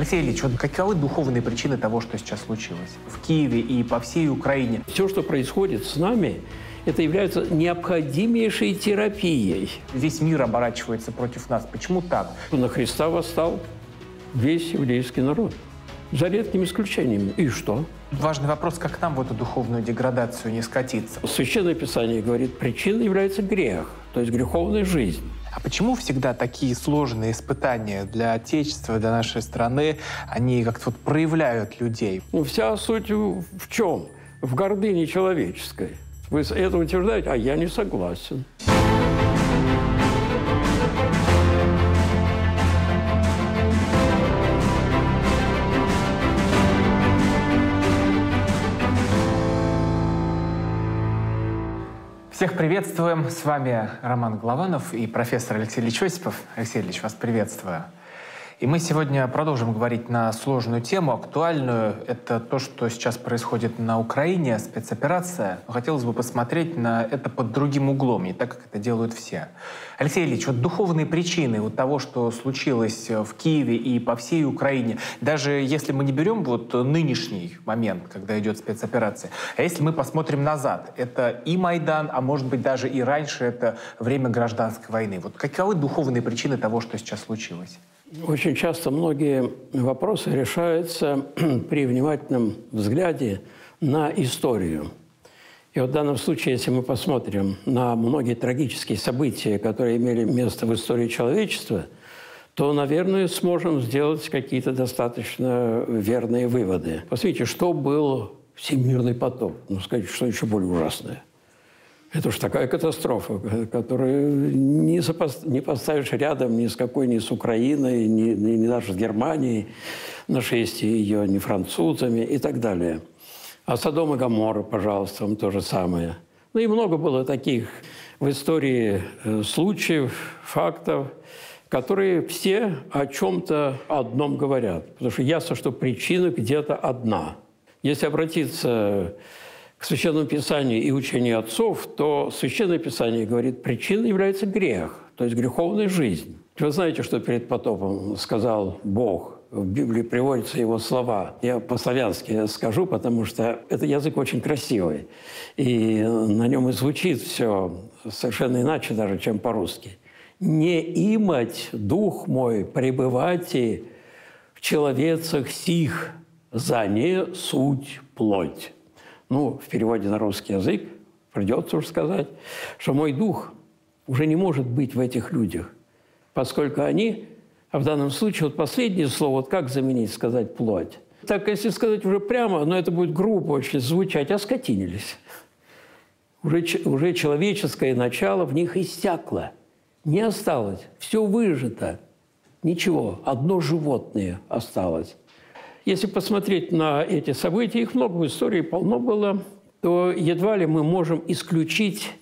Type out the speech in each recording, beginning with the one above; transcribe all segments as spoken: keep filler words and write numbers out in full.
Алексей Ильич, вот каковы духовные причины того, что сейчас случилось в Киеве и по всей Украине? Все, что происходит с нами, это является необходимейшей терапией. Весь мир оборачивается против нас. Почему так? На Христа восстал весь еврейский народ. За редкими исключениями. И что? Важный вопрос, как нам в эту духовную деградацию не скатиться. Священное Писание говорит, причиной является грех, то есть греховная жизнь. А почему всегда такие сложные испытания для Отечества, для нашей страны, они как-то вот проявляют людей? Ну, вся суть в чем? В гордыне человеческой. Вы это утверждаете, а я не согласен. Всех приветствуем. С вами Роман Голованов и профессор Алексей Ильич Осипов. Алексей Ильич, вас приветствую. И мы сегодня продолжим говорить на сложную тему, актуальную. Это то, что сейчас происходит на Украине, спецоперация. Но хотелось бы посмотреть на это под другим углом, не так, как это делают все. Алексей Ильич, вот духовные причины вот того, что случилось в Киеве и по всей Украине, даже если мы не берем вот нынешний момент, когда идет спецоперация, а если мы посмотрим назад, это и Майдан, а может быть даже и раньше, это время гражданской войны. Вот каковы духовные причины того, что сейчас случилось? Очень часто многие вопросы решаются при внимательном взгляде на историю. И вот в данном случае, если мы посмотрим на многие трагические события, которые имели место в истории человечества, то, наверное, сможем сделать какие-то достаточно верные выводы. Посмотрите, что был всемирный потоп. Ну, скажите, что еще более ужасное. Это уж такая катастрофа, которую не, сопост... не поставишь рядом ни с какой, ни с Украиной, ни, ни, ни даже с Германией, нашествие ее, ни французами и так далее. А Содом и Гоморра, пожалуйста, то же самое. Ну и много было таких в истории случаев, фактов, которые все о чем-то одном говорят. Потому что ясно, что причина где-то одна. Если обратиться к Священному Писанию и учению отцов, то Священное Писание говорит, причиной является грех, то есть греховная жизнь. Вы знаете, что перед потопом сказал Бог? В Библии приводятся его слова. Я по-славянски скажу, потому что этот язык очень красивый. И на нем и звучит все совершенно иначе даже, чем по-русски. «Не имать дух мой пребывати в человецах сих, за не суть плоть». Ну, в переводе на русский язык придется уж сказать, что мой дух уже не может быть в этих людях, поскольку они, а в данном случае вот последнее слово, вот как заменить, сказать «плоть». Так, если сказать уже прямо, но это будет грубо очень звучать, оскотинились. Уже, уже человеческое начало в них иссякло, не осталось, все выжито, ничего, одно животное осталось. Если посмотреть на эти события, их много в истории, полно было, то едва ли мы можем исключить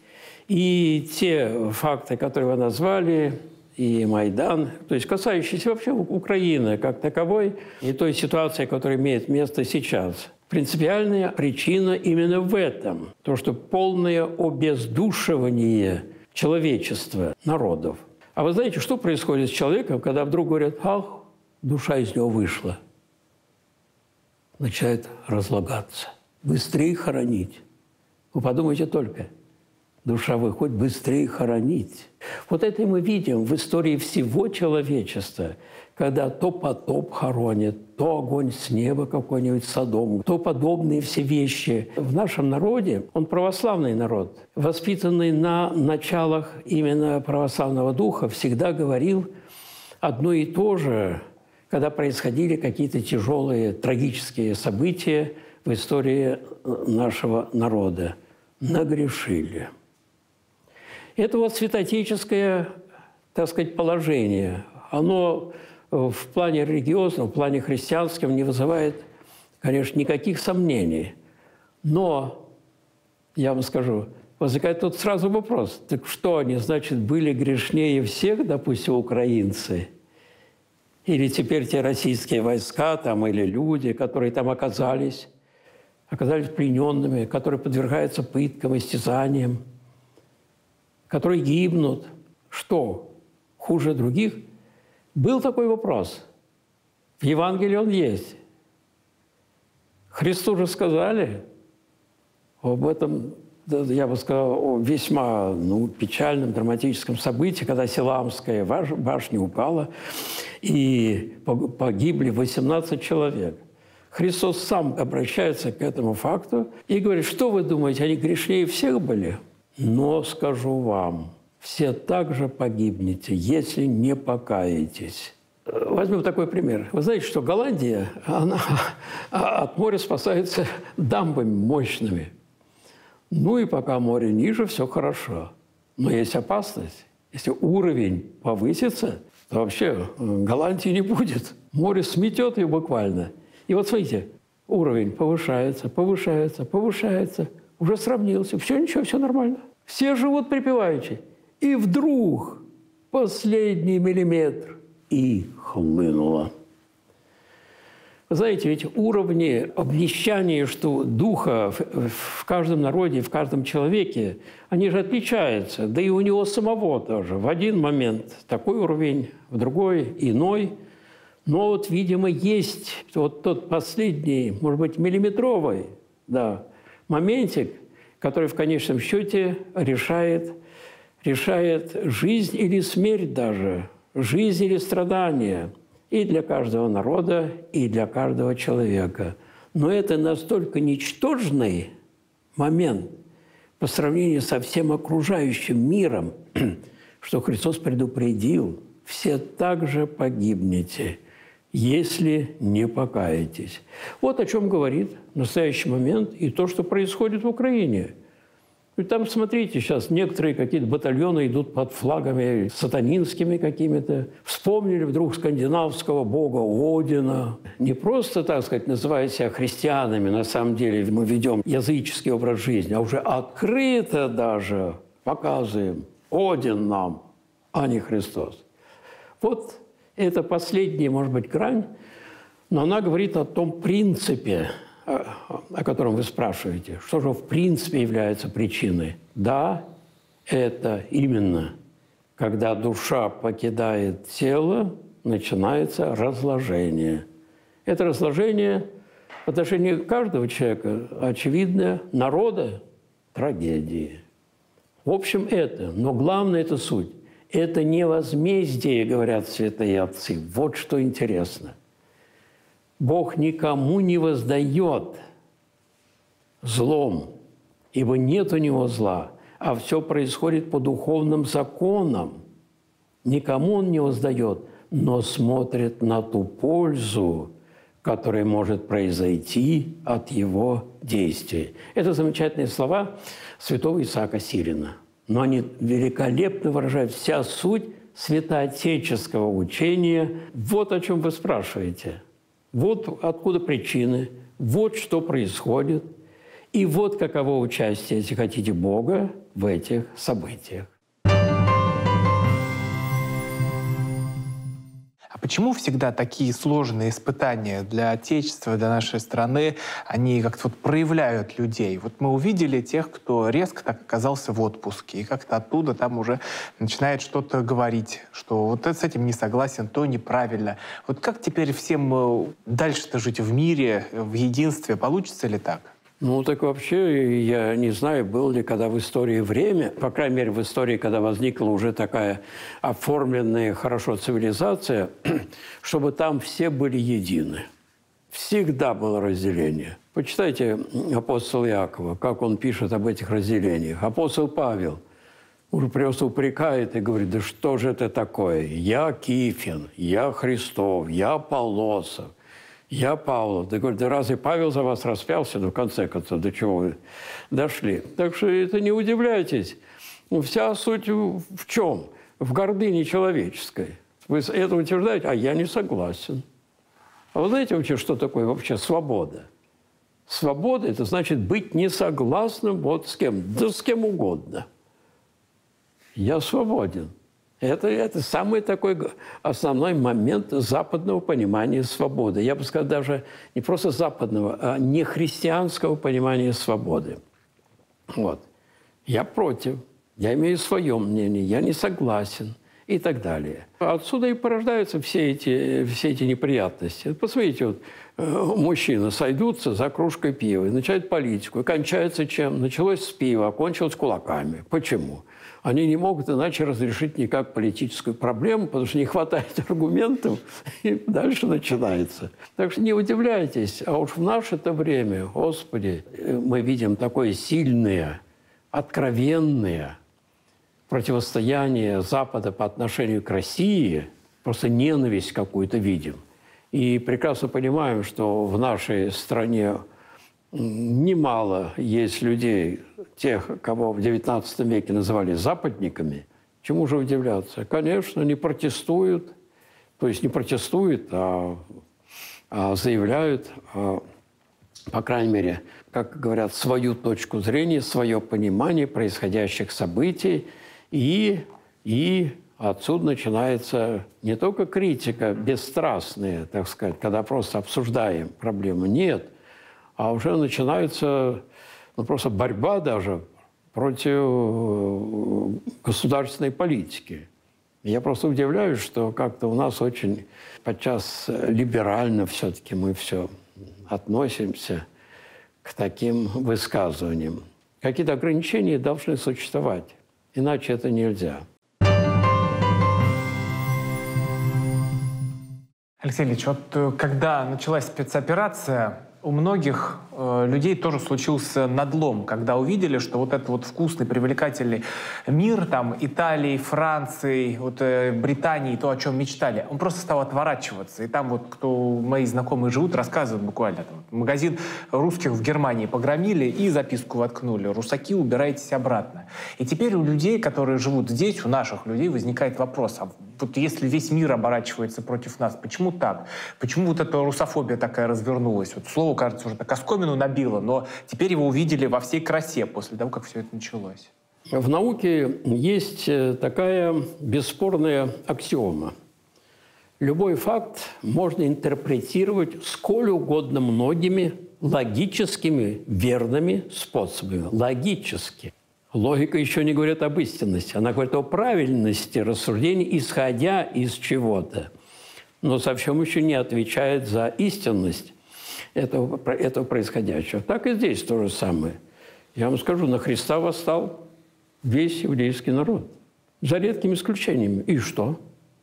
и те факты, которые вы назвали, и Майдан, то есть касающиеся вообще Украины как таковой, и той ситуации, которая имеет место сейчас. Принципиальная причина именно в этом, то, что полное обездушивание человечества, народов. А вы знаете, что происходит с человеком, когда вдруг говорят, ах, душа из него вышла? Начинает разлагаться. Быстрее хоронить. Вы подумайте только. Душа выходит, быстрее хоронить. Вот это мы видим в истории всего человечества, когда то потоп хоронит, то огонь с неба какой-нибудь Содом, то подобные все вещи. В нашем народе, он православный народ, воспитанный на началах именно православного духа, всегда говорил одно и то же, когда происходили какие-то тяжелые, трагические события в истории нашего народа. Нагрешили. Это вот святоотеческое, так сказать, положение. Оно в плане религиозном, в плане христианском не вызывает, конечно, никаких сомнений. Но, я вам скажу, возникает тут сразу вопрос. Так что они, значит, были грешнее всех, допустим, украинцы? Или теперь те российские войска там, или люди, которые там оказались, оказались плененными, которые подвергаются пыткам, истязаниям, которые гибнут. Что, хуже других? Был такой вопрос. В Евангелии он есть. Христу же сказали об этом, я бы сказал, о весьма ну, печальном, драматическом событии, когда Силамская башня упала, и погибли восемнадцать человек. Христос сам обращается к этому факту и говорит, что вы думаете, они грешнее всех были? Но скажу вам, все также погибнете, если не покаетесь. Возьмем такой пример. Вы знаете, что Голландия, она от моря спасается дамбами мощными. Ну и пока море ниже, все хорошо. Но есть опасность. Если уровень повысится, то вообще Голландии не будет. Море сметет ее буквально. И вот смотрите, уровень повышается, повышается, повышается. Уже сравнился. Все, ничего, все нормально. Все живут припеваючи. И вдруг последний миллиметр и хлынуло. Вы знаете, ведь уровни обнищания, что духа в, в каждом народе, в каждом человеке, они же отличаются. Да и у него самого тоже. В один момент такой уровень, в другой иной. Но вот, видимо, есть вот тот последний, может быть, миллиметровый да, моментик, который в конечном счете решает, решает жизнь или смерть даже, жизнь или страдания. И для каждого народа, и для каждого человека. Но это настолько ничтожный момент по сравнению со всем окружающим миром, что Христос предупредил, все также погибнете, если не покаетесь. Вот о чем говорит в настоящий момент и то, что происходит в Украине. И там, смотрите, сейчас некоторые какие-то батальоны идут под флагами сатанинскими какими-то. Вспомнили вдруг скандинавского бога Одина. Не просто, так сказать, называя себя христианами, на самом деле мы ведем языческий образ жизни, а уже открыто даже показываем Один нам, а не Христос. Вот это последняя, может быть, грань, но она говорит о том принципе, о котором вы спрашиваете, что же в принципе является причиной. Да, это именно, когда душа покидает тело, начинается разложение. Это разложение в отношении каждого человека, очевидно, народа – трагедии. В общем, это, но главное – это суть. Это не возмездие, говорят святые отцы. Вот что интересно. Бог никому не воздает злом, ибо нет у него зла, а все происходит по духовным законам. Никому он не воздает, но смотрит на ту пользу, которая может произойти от его действий. Это замечательные слова святого Исаака Сирина. Но они великолепно выражают вся суть святоотеческого учения. Вот о чем вы спрашиваете. Вот откуда причины, вот что происходит, и вот каково участие, если хотите, Бога в этих событиях. А почему всегда такие сложные испытания для Отечества, для нашей страны, они как-то вот проявляют людей? Вот мы увидели тех, кто резко так оказался в отпуске, и как-то оттуда там уже начинает что-то говорить, что вот с этим не согласен, то неправильно. Вот как теперь всем дальше-то жить в мире, в единстве? Получится ли так? Ну, так вообще, я не знаю, было ли когда в истории время, по крайней мере, в истории, когда возникла уже такая оформленная хорошо цивилизация, чтобы там все были едины. Всегда было разделение. Почитайте апостола Иакова, как он пишет об этих разделениях. Апостол Павел уже просто упрекает и говорит, да что же это такое? Я Кифин, я Христов, я Аполлосов. Я Павлов. Да говорит, да разве Павел за вас распялся? Ну, в конце концов, до чего вы дошли? Так что это не удивляйтесь. Вся суть в чем? В гордыне человеческой. Вы это утверждаете, а я не согласен. А вы знаете вообще, что такое вообще свобода? Свобода – это значит быть не согласным вот с кем? Да с кем угодно. Я свободен. Это, это самый такой основной момент западного понимания свободы. Я бы сказал, даже не просто западного, а не христианского понимания свободы. Вот. Я против, я имею свое мнение, я не согласен. и так далее. Отсюда и порождаются все эти, все эти неприятности. Посмотрите, вот, мужчины сойдутся за кружкой пива и начинают политику. И кончается чем? Началось с пива, а кончилось кулаками. Почему? Они не могут иначе разрешить никак политическую проблему, потому что не хватает аргументов, и дальше начинается. Так что не удивляйтесь. А уж в наше-то время, Господи, мы видим такое сильное, откровенное противостояние Запада по отношению к России, просто ненависть какую-то видим. И прекрасно понимаем, что в нашей стране немало есть людей, тех, кого в девятнадцатом веке называли западниками. Чему же удивляться? Конечно, не протестуют, то есть не протестуют, а, а заявляют, а, по крайней мере, как говорят, свою точку зрения, свое понимание происходящих событий. И, и отсюда начинается не только критика бесстрастная, так сказать, когда просто обсуждаем проблему, нет, а уже начинается ну, просто борьба даже против государственной политики. Я просто удивляюсь, что как-то у нас очень подчас либерально все-таки мы все относимся к таким высказываниям. Какие-то ограничения должны существовать, иначе это нельзя. Алексей Ильич, вот когда началась спецоперация, у многих э, людей тоже случился надлом, когда увидели, что вот этот вот вкусный, привлекательный мир, там, Италии, Франции, вот, э, Британии, то, о чем мечтали, он просто стал отворачиваться. И там вот, кто мои знакомые живут, рассказывают буквально. Там, магазин русских в Германии погромили и записку воткнули: «Русаки, убирайтесь обратно». И теперь у людей, которые живут здесь, у наших людей, возникает вопрос: а вот если весь мир оборачивается против нас, почему так? Почему вот эта русофобия такая развернулась? Вот слово, кажется, уже так оскомину набило, но теперь его увидели во всей красе после того, как все это началось. В науке есть такая бесспорная аксиома. Любой факт можно интерпретировать сколь угодно многими логическими, верными способами. Логически. Логика еще не говорит об истинности. Она говорит о правильности рассуждений, исходя из чего-то. Но совсем еще не отвечает за истинность этого, этого происходящего. Так и здесь то же самое. Я вам скажу, на Христа восстал весь иудейский народ. За редкими исключениями. И что?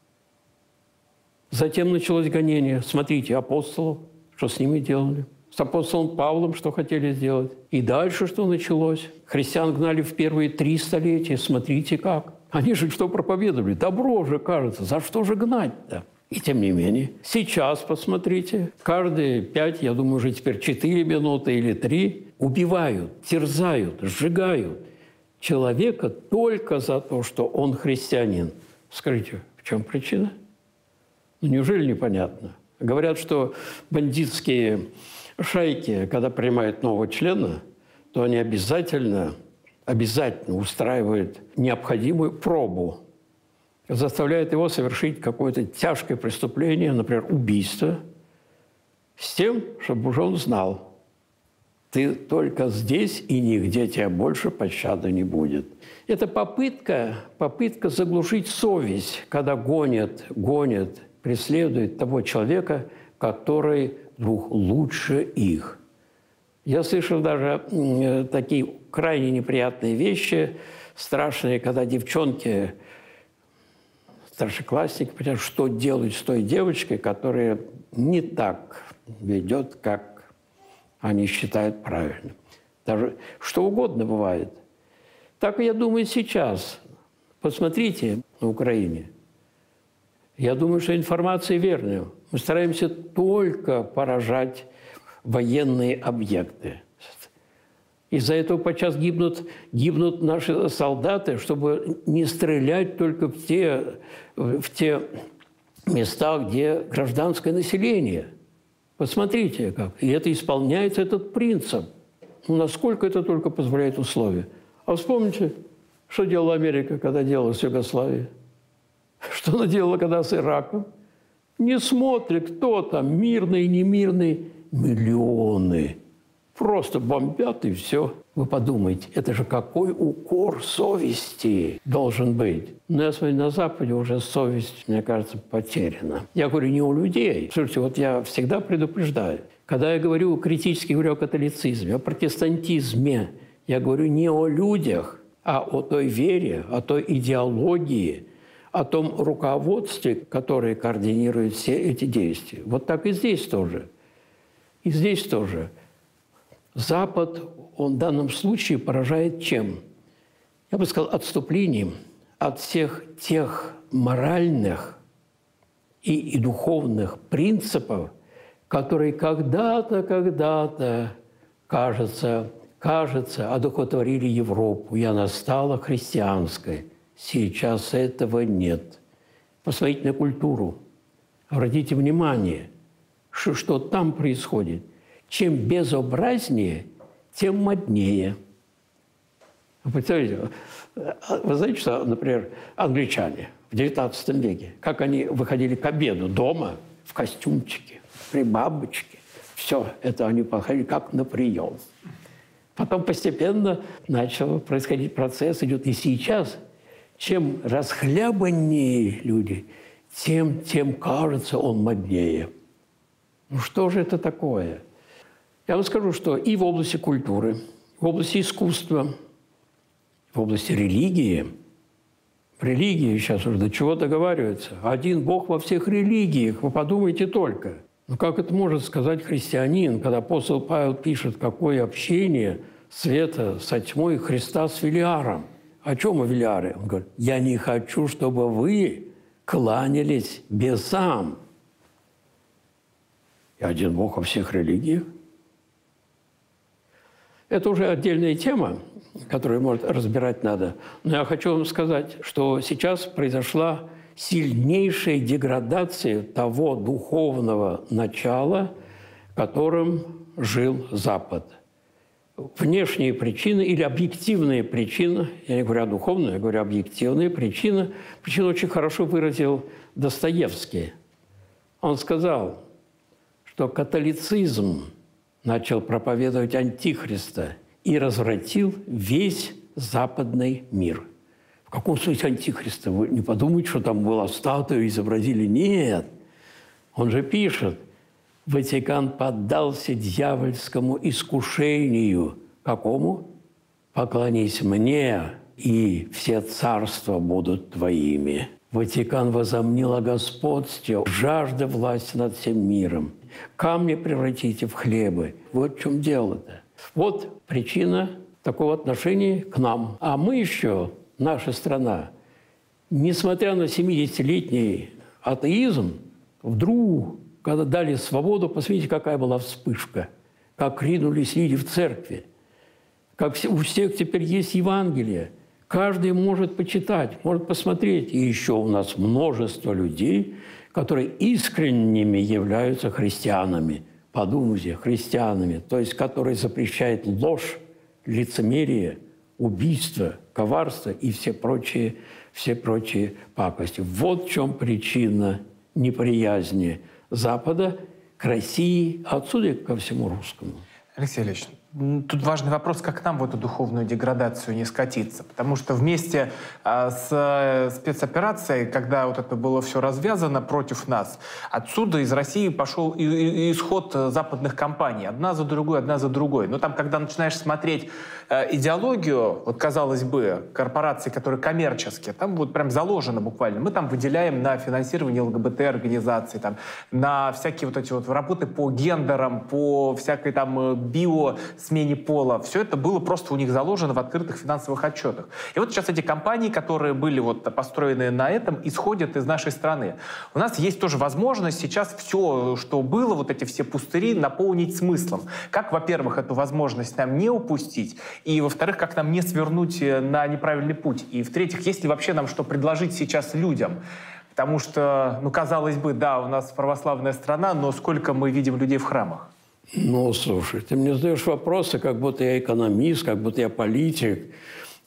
Затем началось гонение. Смотрите, апостолов, что с ними делали. С апостолом Павлом что хотели сделать. И дальше что началось? Христиан гнали в первые три столетия. Смотрите как. Они же что проповедовали? Добро же, кажется. За что же гнать-то? И тем не менее, сейчас, посмотрите, каждые пять, я думаю, уже теперь четыре минуты или три убивают, терзают, сжигают человека только за то, что он христианин. Скажите, в чем причина? Ну, неужели непонятно? Говорят, что бандитские шайки, когда принимают нового члена, то они обязательно, обязательно устраивают необходимую пробу, заставляют его совершить какое-то тяжкое преступление, например, убийство, с тем, чтобы уже он знал, ты только здесь и нигде тебя больше пощады не будет. Это попытка, попытка заглушить совесть, когда гонят, гонят, преследуют того человека, который двух лучше их. Я слышал даже э, такие крайне неприятные вещи, страшные, когда девчонки, старшеклассники, понимают, что делать с той девочкой, которая не так ведет, как они считают правильным. Даже что угодно бывает. Так, я думаю, сейчас. Посмотрите на Украине. Я думаю, что информация верная. Мы стараемся только поражать военные объекты. Из-за этого подчас гибнут, гибнут наши солдаты, чтобы не стрелять только в те, в те места, где гражданское население. Посмотрите как. И это исполняется, этот принцип. Ну, насколько это только позволяет условия. А вспомните, что делала Америка, когда делала с Югославией? Что она делала, когда с Ираком? Не смотрит, кто там, мирный, немирный. Миллионы Просто бомбят и все. Вы подумайте, это же какой укор совести должен быть. Но я смотрю, на Западе уже совесть, мне кажется, потеряна. Я говорю не у людей. Слушайте, вот я всегда предупреждаю. Когда я говорю критически говорю о католицизме, о протестантизме, я говорю не о людях, а о той вере, о той идеологии, о том руководстве, которое координирует все эти действия. Вот так и здесь тоже. И здесь тоже. Запад, он в данном случае поражает чем? Я бы сказал, отступлением от всех тех моральных и, и духовных принципов, которые когда-то, когда-то, кажется, кажется, одухотворили Европу, и она стала христианской. Сейчас этого нет. Посмотрите на культуру. Обратите внимание, что, что там происходит. Чем безобразнее, тем моднее. Вы представляете, вы знаете, что, например, англичане в девятнадцатом веке, как они выходили к обеду дома в костюмчике, при бабочке. Все это они походили как на прием. Потом постепенно начал происходить процесс, идет и сейчас. Чем расхлябаннее люди, тем, тем кажется он моднее. Ну что же это такое? Я вам скажу, что и в области культуры, в области искусства, в области религии, в религии сейчас уже до чего договариваются. Один Бог во всех религиях, вы подумайте только. Ну как это может сказать христианин, когда апостол Павел пишет, какое общение света со тьмой Христа с Велиаром? О чем о Велиаре? Он говорит, я не хочу, чтобы вы кланялись бесам. И один Бог во всех религиях. Это уже отдельная тема, которую, может, разбирать надо. Но я хочу вам сказать, что сейчас произошла сильнейшая деградация того духовного начала, которым жил Запад. Внешние причины или объективные причины, я не говорю о духовной, я говорю объективные причины, причину очень хорошо выразил Достоевский. Он сказал, что католицизм начал проповедовать антихриста и развратил весь западный мир. В каком смысле антихриста? Вы не подумайте, что там была статуя, изобразили. Нет. Он же пишет, Ватикан поддался дьявольскому искушению. Какому? Поклонись мне, и все царства будут твоими. Ватикан возомнил о господстве, жажда власти над всем миром. Камни превратите в хлебы. Вот в чем дело-то. Вот причина такого отношения к нам. А мы еще, наша страна, несмотря на семидесятилетний атеизм, вдруг, когда дали свободу, посмотрите, какая была вспышка. Как ринулись люди в церкви. Как у всех теперь есть Евангелие. Каждый может почитать, может посмотреть. И еще у нас множество людей, которые искренними являются христианами. Подумайте, христианами. То есть, которые запрещают ложь, лицемерие, убийство, коварство и все прочие, все прочие пакости. Вот в чем причина неприязни Запада к России, а отсюда и ко всему русскому. Алексей Ильич, тут важный вопрос, как нам в эту духовную деградацию не скатиться. Потому что вместе а, с спецоперацией, когда вот это было все развязано против нас, отсюда из России пошел и, и, исход западных компаний. Одна за другой, одна за другой. Но там, когда начинаешь смотреть э, идеологию, вот казалось бы, корпораций, которые коммерческие, там вот прям заложено буквально. Мы там выделяем на финансирование ЛГБТ-организаций, там, на всякие вот эти вот работы по гендерам, по всякой там био смене пола. Все это было просто у них заложено в открытых финансовых отчетах. И вот сейчас эти компании, которые были вот построены на этом, исходят из нашей страны. У нас есть тоже возможность сейчас все, что было, вот эти все пустыри, наполнить смыслом. Как, во-первых, эту возможность нам не упустить, и, во-вторых, как нам не свернуть на неправильный путь. И, в-третьих, есть ли вообще нам что предложить сейчас людям? Потому что, ну, казалось бы, да, у нас православная страна, но сколько мы видим людей в храмах? Ну, слушай, ты мне задаешь вопросы, как будто я экономист, как будто я политик.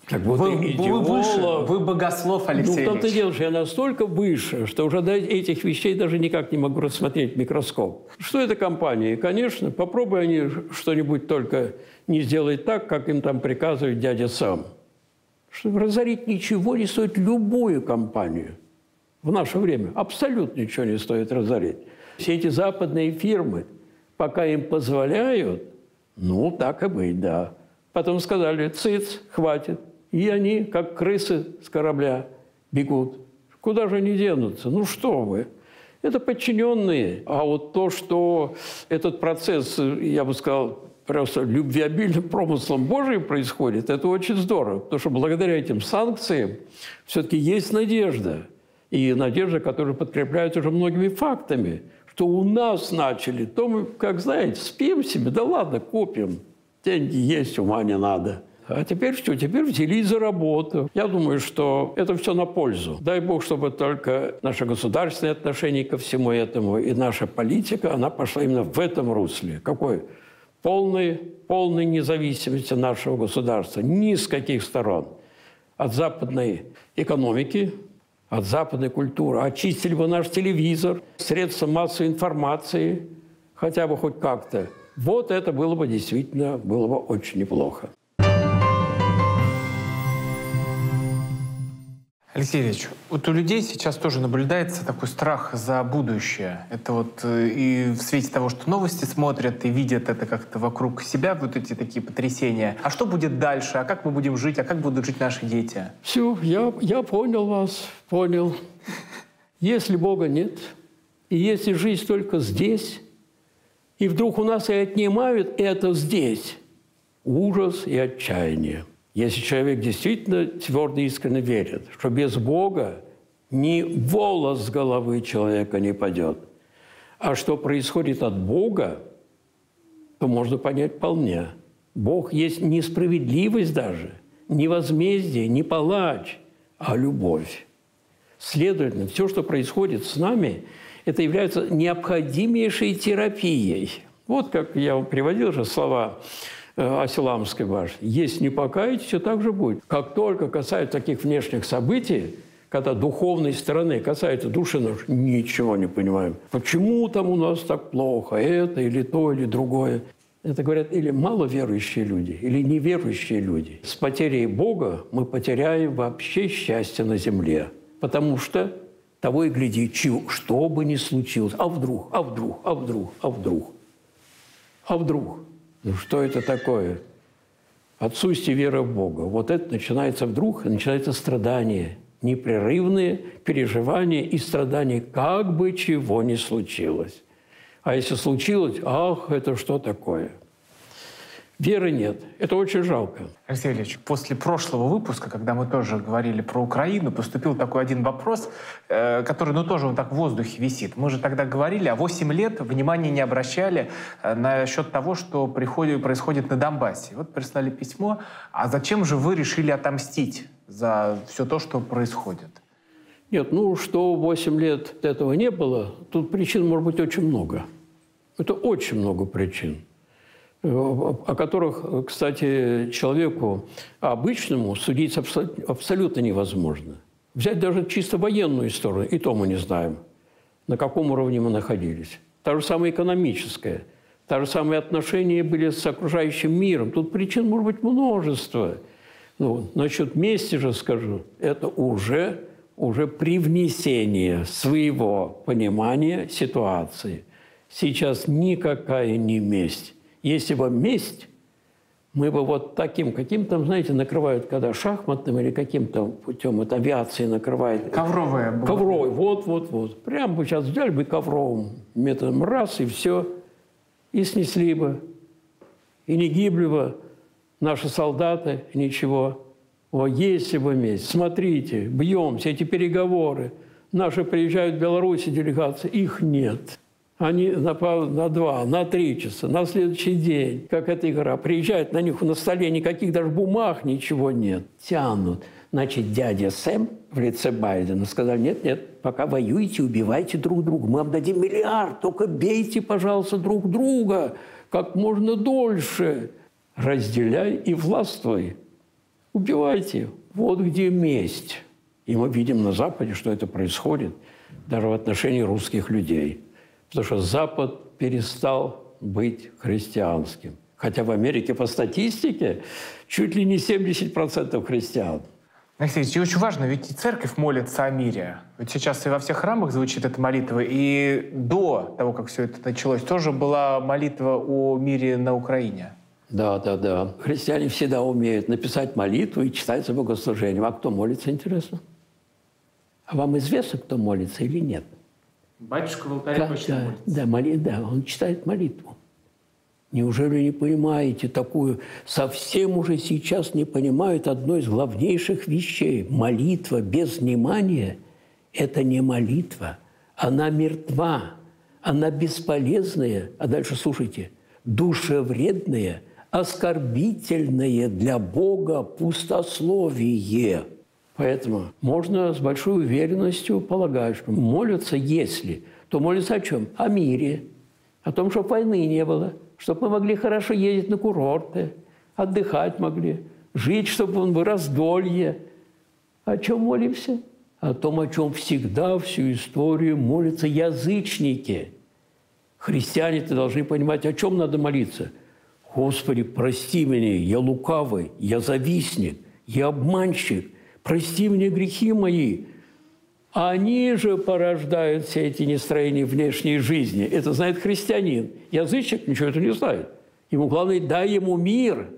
Как будто вы, идеолог. Вы, выше, вы богослов, Алексей Ильич. Ну, в том-то дело, что я настолько выше, что уже до этих вещей даже никак не могу рассмотреть в микроскоп. Что это компания? Конечно, попробуй они что-нибудь только не сделать так, как им там приказывает дядя Сам. Что разорить ничего не стоит любую компанию. В наше время абсолютно ничего не стоит разорить. Все эти западные фирмы, пока им позволяют, ну, так и быть, да. Потом сказали, циц, хватит. И они, как крысы с корабля, бегут. Куда же они денутся? Ну что вы? Это подчиненные. А вот то, что этот процесс, я бы сказал, просто любвеобильным промыслом Божиим происходит, это очень здорово. Потому что благодаря этим санкциям все-таки есть надежда. И надежда, которая подкрепляется уже многими фактами. Что у нас начали, то мы, как знаете, спим себе, да ладно, копим. Деньги есть, ума не надо. А теперь что? Теперь взялись за работу. Я думаю, что это все на пользу. Дай Бог, чтобы только наше государственное отношение ко всему этому и наша политика, она пошла именно в этом русле. Какой? Полной, полной независимости нашего государства. Ни с каких сторон. От западной экономики, от западной культуры. Очистили бы наш телевизор, средства массовой информации, хотя бы хоть как-то. Вот это было бы действительно, было бы очень неплохо. Алексей Ильич, вот у людей сейчас тоже наблюдается такой страх за будущее. Это вот и в свете того, что новости смотрят и видят это как-то вокруг себя, вот эти такие потрясения. А что будет дальше? А как мы будем жить? А как будут жить наши дети? Все, я, я понял вас, понял. Если Бога нет, и если жизнь только здесь, и вдруг у нас и отнимают это здесь, ужас и отчаяние. Если человек действительно твердо и искренне верит, что без Бога ни волос с головы человека не падет, а что происходит от Бога, то можно понять вполне. Бог есть не справедливость даже, не возмездие, не палач, а любовь. Следовательно, все, что происходит с нами, это является необходимейшей терапией. Вот как я вам приводил же слова Асиламской башни. Если не покаетесь, все так же будет. Как только касается таких внешних событий, когда духовной стороны касается души нашей, ничего не понимаем. Почему там у нас так плохо? Это или то, или другое. Это говорят или маловерующие люди, или неверующие люди. С потерей Бога мы потеряем вообще счастье на земле. Потому что того и гляди, что бы ни случилось. А вдруг, а вдруг, а вдруг, а вдруг, а вдруг. Ну что это такое? Отсутствие веры в Бога. Вот это начинается вдруг, и начинается страдание. Непрерывные переживания и страдания, как бы чего ни случилось. А если случилось, ах, это что такое? Веры нет. Это очень жалко. Алексей Ильич, после прошлого выпуска, когда мы тоже говорили про Украину, поступил такой один вопрос, э, который, ну, тоже он так в воздухе висит. Мы же тогда говорили, а восемь лет внимания не обращали э, насчет того, что приходит, происходит на Донбассе. Вот прислали письмо, а зачем же вы решили отомстить за все то, что происходит? Нет, ну, что восемь лет этого не было, тут причин может быть очень много. Это очень много причин, о которых, кстати, человеку обычному судить абсолютно невозможно. Взять даже чисто военную сторону, и то мы не знаем, на каком уровне мы находились. Та же самая экономическая, та же самые отношения были с окружающим миром. Тут причин может быть множество. Ну, насчет мести же скажу, это уже, уже привнесение своего понимания ситуации. Сейчас никакая не месть. Если бы месть, мы бы вот таким, каким там, знаете, накрывают, когда шахматным или каким-то путем, это авиации накрывает. Ковровая. Была. Ковровой, вот-вот-вот. Прямо бы сейчас взяли бы ковровым методом раз, и все. И снесли бы. И не гибли бы наши солдаты, ничего. О, если бы месть. Смотрите, бьемся, эти переговоры. Наши приезжают в Беларусь делегации, их нет. Они на, на два, на три часа, на следующий день, как эта игра, приезжают, на них на столе никаких даже бумаг, ничего нет. Тянут. Значит, дядя Сэм в лице Байдена сказал, нет-нет, пока воюете, убивайте друг друга. Мы вам дадим миллиард, только бейте, пожалуйста, друг друга как можно дольше. Разделяй и властвуй. убивайте. Вот где месть. И мы видим на Западе, что это происходит даже в отношении русских людей. Потому что Запад перестал быть христианским. Хотя в Америке по статистике чуть ли не семьдесят процентов христиан. Алексей Ильич, очень важно, ведь и церковь молится о мире. Ведь сейчас и во всех храмах звучит эта молитва. И до того, как все это началось, тоже была молитва о мире на Украине. Да, да, да. Христиане всегда умеют написать молитву и читать за богослужением. А кто молится, интересно? А вам известно, кто молится или нет? Батюшка в алтаре точно да, молится. Да, моли, да, он читает молитву. Неужели не понимаете такую? Совсем уже сейчас не понимают одной из главнейших вещей. Молитва без внимания – это не молитва. Она мертва, она бесполезная. А дальше слушайте. Душевредная, оскорбительное для Бога пустословие. Поэтому можно с большой уверенностью полагать, что молятся, если, то молятся о чем? О мире, о том, чтобы войны не было, чтобы мы могли хорошо ездить на курорты, отдыхать могли, жить, чтобы он был раздолье. О чем молимся? О том, о чем всегда всю историю молятся язычники. Христиане-то должны понимать, о чем надо молиться. Господи, прости меня, я лукавый, я завистник, я обманщик. Прости мне грехи мои. Они же порождают все эти нестроения внешней жизни. Это знает христианин. Язычник ничего этого не знает. Ему главное, дай ему мир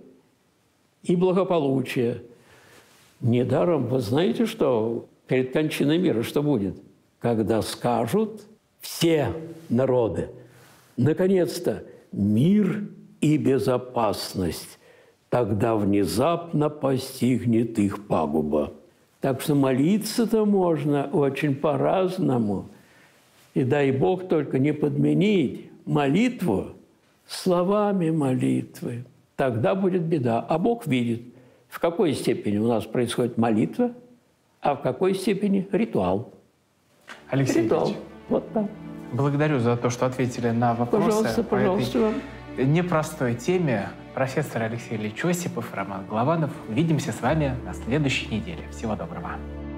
и благополучие. Недаром, вы знаете, что перед кончиной мира что будет? Когда скажут все народы, наконец-то, мир и безопасность, тогда внезапно постигнет их пагуба. Так что молиться-то можно очень по-разному. И дай Бог только не подменить молитву словами молитвы. Тогда будет беда. А Бог видит, в какой степени у нас происходит молитва, а в какой степени ритуал. Алексей ритуал. Ильич, вот так. Благодарю за то, что ответили на вопросы. Пожалуйста, пожалуйста. По этой непростой теме. Профессор Алексей Ильич Осипов, Роман Голованов. Увидимся с вами на следующей неделе. Всего доброго.